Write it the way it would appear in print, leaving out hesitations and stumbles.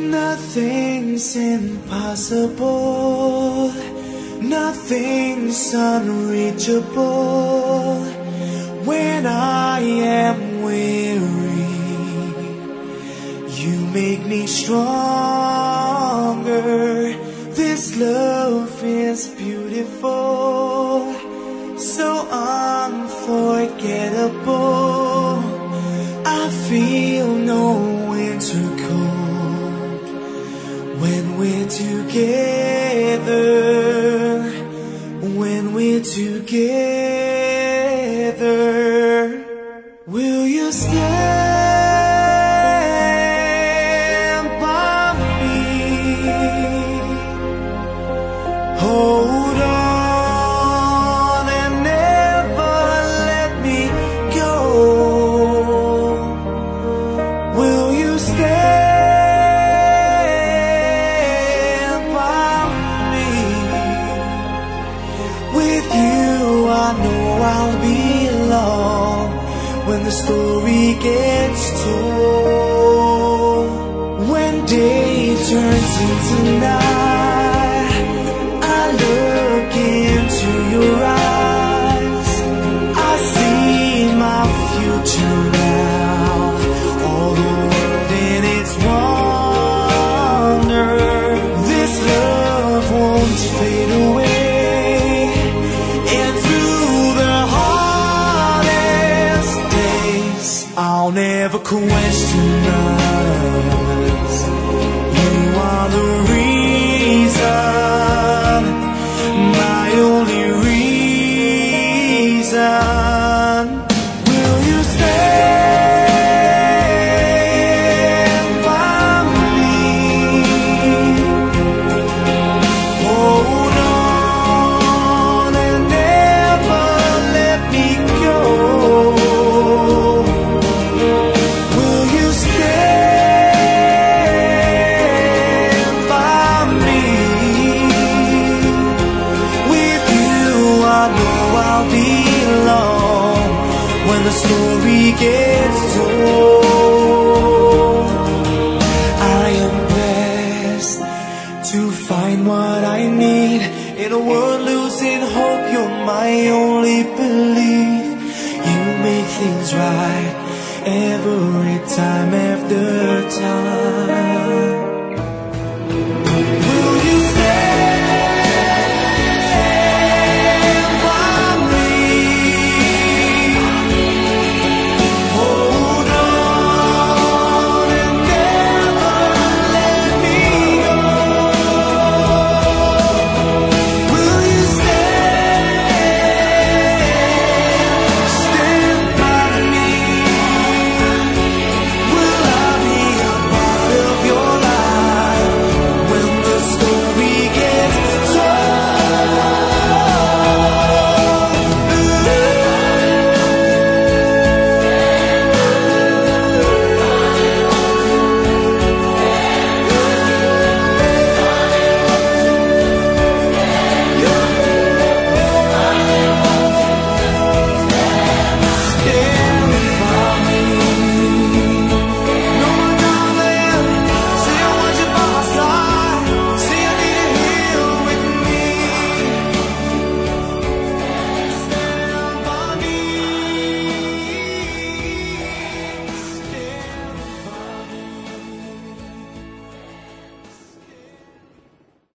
Nothing's impossible, nothing's unreachable. When I am weary, you make me stronger. This love is beautiful, so unforgettable. I feel no winter cold when we're together, when we're together. Will you stand by me? Hold on and never let me go. Will you stand by me? With you I know I'll be alone when the story gets told. When day turns into night, I look into your eyes. I see my future now, all the world in its wonder. This love won't fade away, and through the hardest days, I'll never question us. You are the reason, my only reason. Will you stand by me? Hold on and never let me go. Will you stand by me? With you I know I'll be alone when the story gets told. I am blessed to find what I need in a world losing hope. You're my only belief. You make things right every time.